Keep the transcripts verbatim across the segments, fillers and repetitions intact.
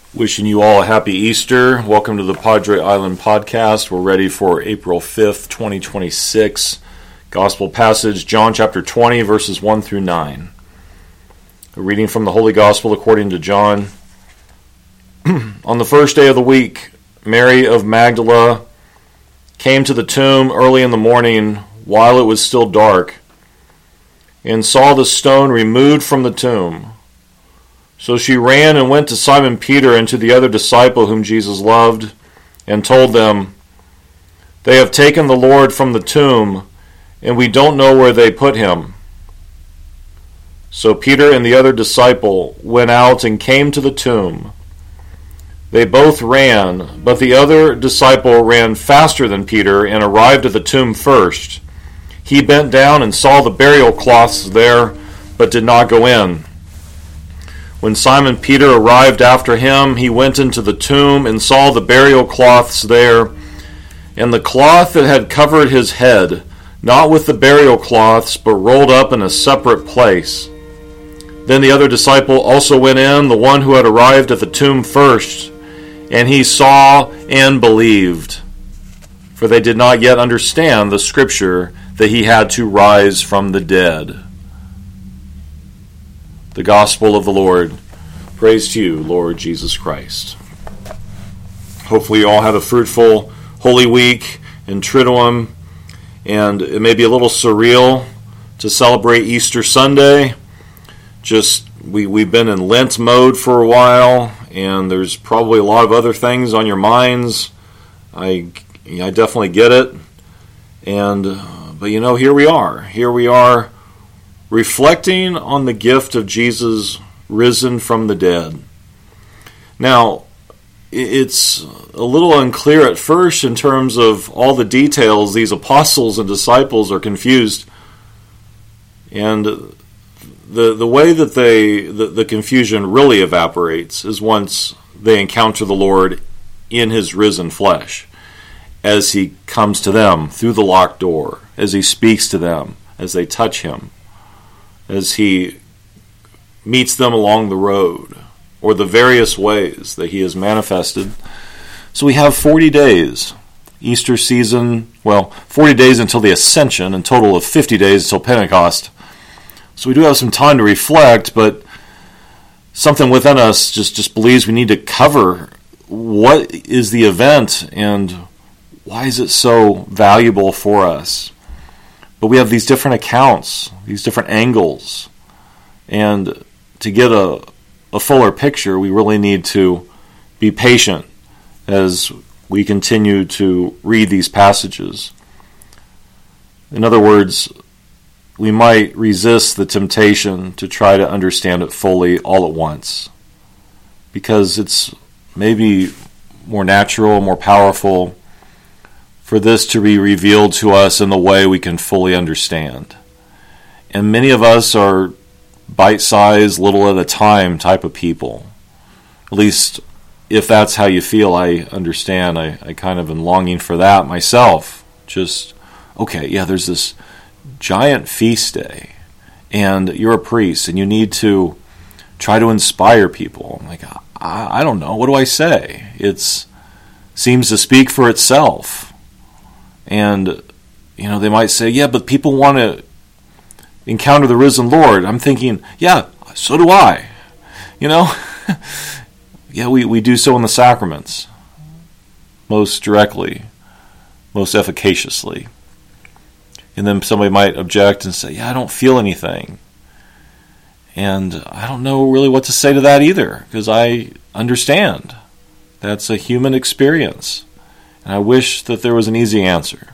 Wishing you all a happy Easter. Welcome to the Padre Island Podcast. We're ready for April fifth, twenty twenty-six. Gospel passage, John chapter twenty, verses one through nine. A reading from the Holy Gospel according to John. On the first day of the week, Mary of Magdala came to the tomb early in the morning while it was still dark and saw the stone removed from the tomb. So she ran and went to Simon Peter and to the other disciple whom Jesus loved, and told them, "They have taken the Lord from the tomb, and we don't know where they put him." So Peter and the other disciple went out and came to the tomb. They both ran, but the other disciple ran faster than Peter and arrived at the tomb first. He bent down and saw the burial cloths there, but did not go in. When Simon Peter arrived after him, he went into the tomb and saw the burial cloths there, and the cloth that had covered his head, not with the burial cloths, but rolled up in a separate place. Then the other disciple also went in, the one who had arrived at the tomb first, and he saw and believed, for they did not yet understand the scripture that he had to rise from the dead. The Gospel of the Lord. Praise to you, Lord Jesus Christ. Hopefully you all had a fruitful Holy Week in Triduum, and it may be a little surreal to celebrate Easter Sunday. Just, we, we've been in Lent mode for a while, and there's probably a lot of other things on your minds. I, I definitely get it. And, but you know, here we are. Here we are reflecting on the gift of Jesus risen from the dead. Now, it's a little unclear at first in terms of all the details. These apostles and disciples are confused. And the the way that they the, the confusion really evaporates is once they encounter the Lord in his risen flesh, as he comes to them through the locked door, as he speaks to them, as they touch him, as he meets them along the road, or the various ways that he has manifested. So we have forty days, Easter season, well, forty days until the Ascension, and total of fifty days until Pentecost. So we do have some time to reflect, but something within us just, just believes we need to cover what is the event and why is it so valuable for us. But we have these different accounts, these different angles, and to get a, a fuller picture, we really need to be patient as we continue to read these passages. In other words, we might resist the temptation to try to understand it fully all at once, because it's maybe more natural, more powerful for this to be revealed to us in the way we can fully understand. And many of us are bite-sized, little at a time type of people. At least, if that's how you feel, I understand. I, I kind of am longing for that myself. Just, okay, yeah, there's this giant feast day, and you're a priest, and you need to try to inspire people. I'm like, I, I don't know, what do I say? It seems to speak for itself. And, you know, they might say, yeah, but people want to encounter the risen Lord. I'm thinking, yeah, so do I. You know? yeah, we, we do so in the sacraments. Most directly. Most efficaciously. And then somebody might object and say, yeah, I don't feel anything. And I don't know really what to say to that either, because I understand. That's a human experience. And I wish that there was an easy answer.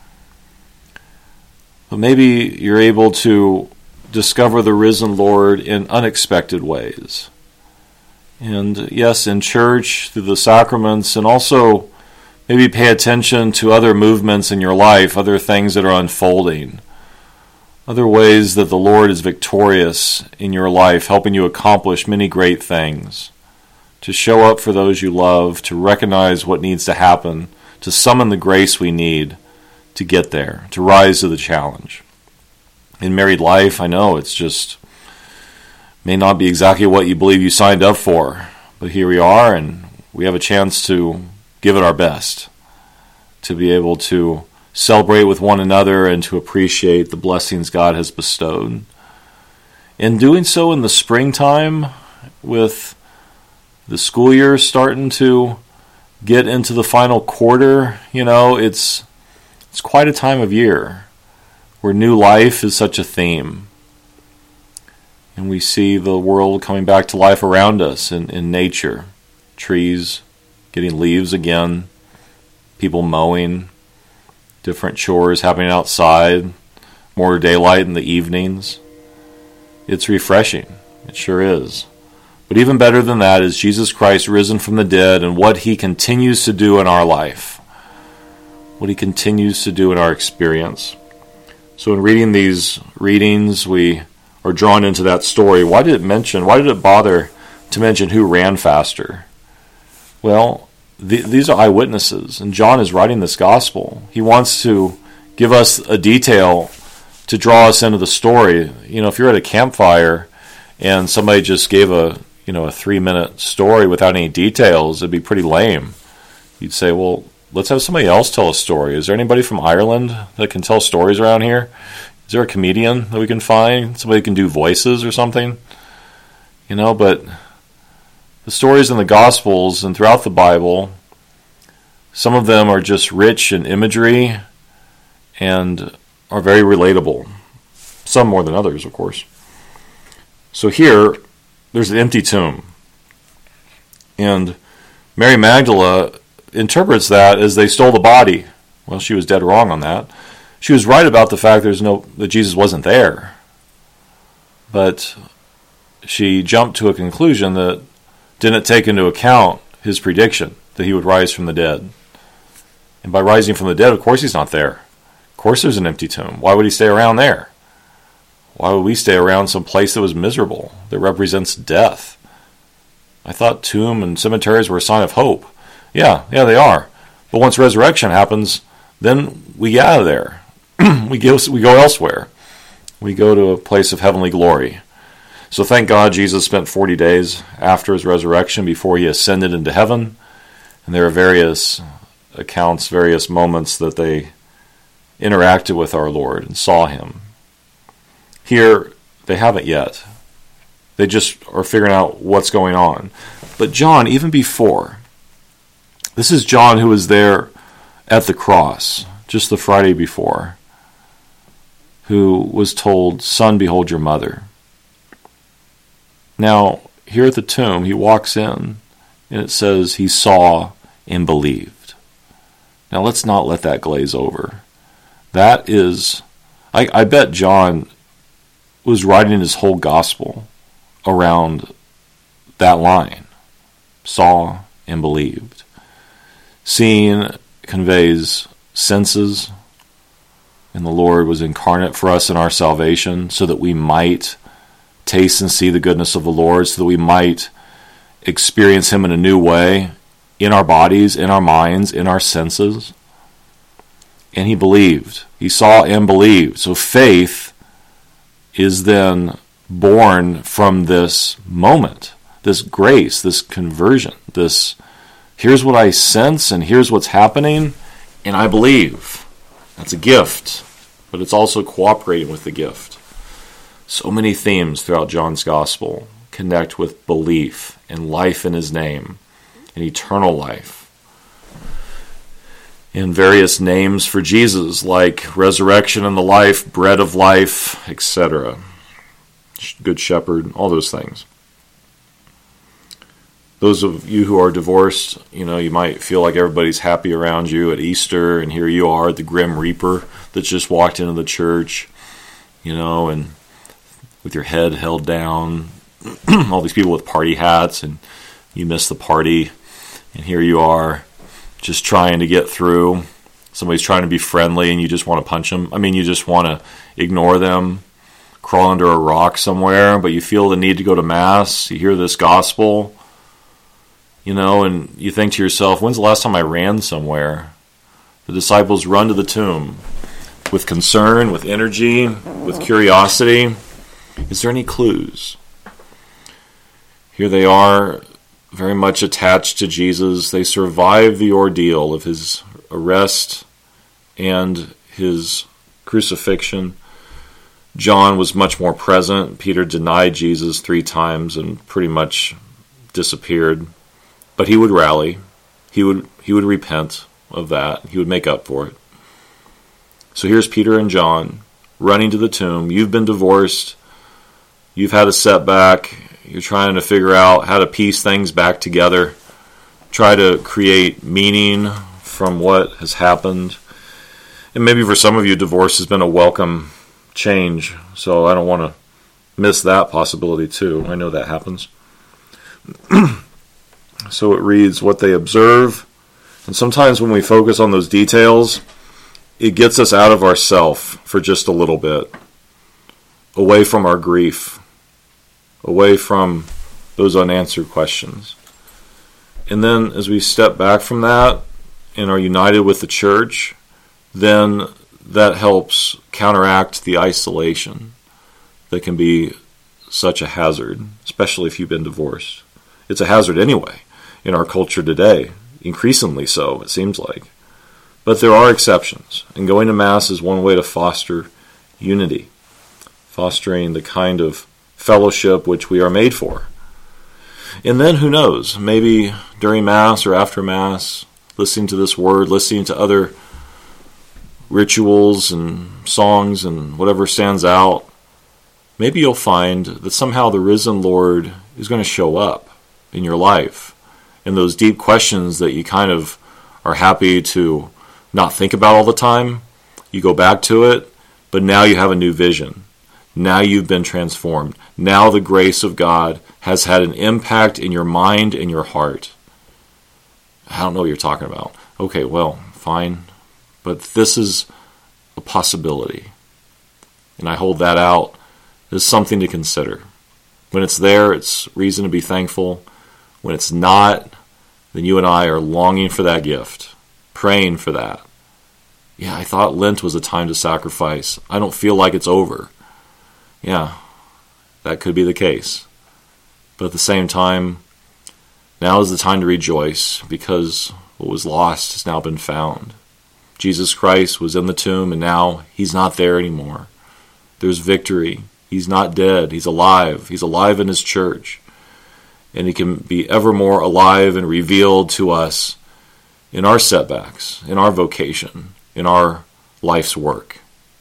But maybe you're able to discover the risen Lord in unexpected ways. And yes, in church, through the sacraments, and also maybe pay attention to other movements in your life, other things that are unfolding, other ways that the Lord is victorious in your life, helping you accomplish many great things, to show up for those you love, to recognize what needs to happen, to summon the grace we need to get there, to rise to the challenge. In married life, I know it's just may not be exactly what you believe you signed up for, But here we are, and we have a chance to give it our best, to be able to celebrate with one another and to appreciate the blessings God has bestowed. In doing so in the springtime, with the school year starting to get into the final quarter, you know, it's it's quite a time of year where new life is such a theme. And we see the world coming back to life around us in, in nature. Trees getting leaves again, people mowing, different chores happening outside, more daylight in the evenings. It's refreshing. It sure is. But even better than that is Jesus Christ risen from the dead and what he continues to do in our life, what he continues to do in our experience. So in reading these readings, we are drawn into that story. Why did it mention, why did it bother to mention who ran faster? Well, the, these are eyewitnesses, and John is writing this gospel. He wants to give us a detail to draw us into the story. You know, if you're at a campfire and somebody just gave a, you know, a three-minute story without any details, it'd be pretty lame. You'd say, well, let's have somebody else tell a story. Is there anybody from Ireland that can tell stories around here? Is there a comedian that we can find? Somebody who can do voices or something? You know, but the stories in the Gospels and throughout the Bible, some of them are just rich in imagery and are very relatable. Some more than others, of course. So here, there's an empty tomb. And Mary Magdalene interprets that as they stole the body. Well, she was dead wrong on that. She was right about the fact there's no that Jesus wasn't there. But she jumped to a conclusion that didn't take into account his prediction that he would rise from the dead. And by rising from the dead, of course he's not there. Of course there's an empty tomb. Why would he stay around there? Why would we stay around some place that was miserable, that represents death? I thought tomb and cemeteries were a sign of hope. Yeah, yeah, they are. But once resurrection happens, then we get out of there. we go, we go elsewhere. We go to a place of heavenly glory. So thank God Jesus spent forty days after his resurrection before he ascended into heaven. And there are various accounts, various moments that they interacted with our Lord and saw him. Here, they haven't yet. They just are figuring out what's going on. But John, even before, this is John who was there at the cross, just the Friday before, who was told, "Son, behold your mother." Now, here at the tomb, he walks in, and it says he saw and believed. Now, let's not let that glaze over. That is, I, I bet John was writing his whole gospel around that line. Saw and believed. Seeing conveys senses, and the Lord was incarnate for us in our salvation so that we might taste and see the goodness of the Lord, so that we might experience him in a new way in our bodies, in our minds, in our senses. And he believed. He saw and believed. So faith is then born from this moment, this grace, this conversion, this here's what I sense and here's what's happening, and I believe. That's a gift, but it's also cooperating with the gift. So many themes throughout John's Gospel connect with belief and life in his name and eternal life. And various names for Jesus like resurrection and the life, bread of life, et cetera. Good shepherd, all those things. Those of you who are divorced, you know, you might feel like everybody's happy around you at Easter, and here you are, the Grim Reaper that's just walked into the church, you know, and with your head held down, all these people with party hats, and you miss the party, and here you are, just trying to get through. Somebody's trying to be friendly, and you just want to punch them. I mean, you just want to ignore them, crawl under a rock somewhere, but you feel the need to go to Mass. You hear this gospel, you know, and you think to yourself, when's the last time I ran somewhere? The disciples run to the tomb with concern, with energy, with curiosity. Is there any clues? Here they are very much attached to Jesus. They survived the ordeal of his arrest and his crucifixion. John was much more present. Peter denied Jesus three times and pretty much disappeared. But he would rally. He would he would repent of that. He would make up for it. So here's Peter and John running to the tomb. You've been divorced. You've had a setback. You're trying to figure out how to piece things back together. Try to create meaning from what has happened. And maybe for some of you, divorce has been a welcome change. So I don't want to miss that possibility too. I know that happens. So it reads, what they observe. And sometimes when we focus on those details, it gets us out of ourself for just a little bit. Away from our grief. Away from those unanswered questions. And then as we step back from that and are united with the church, then that helps counteract the isolation that can be such a hazard, especially if you've been divorced. It's a hazard anyway in our culture today, increasingly so, it seems like. But there are exceptions, and going to Mass is one way to foster unity, fostering the kind of fellowship which we are made for. And then, who knows, maybe during Mass or after Mass, listening to this word, listening to other rituals and songs and whatever stands out, maybe you'll find that somehow the risen Lord is going to show up in your life. And those deep questions that you kind of are happy to not think about all the time, you go back to it, but now you have a new vision. Now you've been transformed. Now the grace of God has had an impact in your mind and your heart. I don't know what you're talking about. Okay, well, fine. But this is a possibility. And I hold that out as something to consider. When it's there, it's reason to be thankful. When it's not, then you and I are longing for that gift, praying for that. Yeah, I thought Lent was a time to sacrifice. I don't feel like it's over. Yeah, that could be the case. But at the same time, now is the time to rejoice because what was lost has now been found. Jesus Christ was in the tomb and now he's not there anymore. There's victory. He's not dead. He's alive. He's alive in his church. And he can be ever more alive and revealed to us in our setbacks, in our vocation, in our life's work.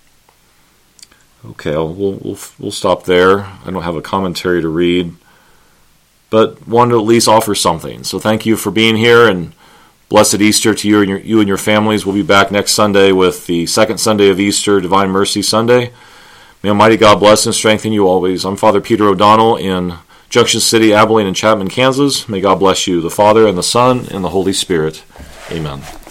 Okay, we'll, we'll, we'll stop there. I don't have a commentary to read, but want to at least offer something. So thank you for being here, and blessed Easter to you and your, you and your families. We'll be back next Sunday with the second Sunday of Easter, Divine Mercy Sunday. May Almighty God bless and strengthen you always. I'm Father Peter O'Donnell in Junction City, Abilene, and Chapman, Kansas. May God bless you, the Father, and the Son, and the Holy Spirit. Amen.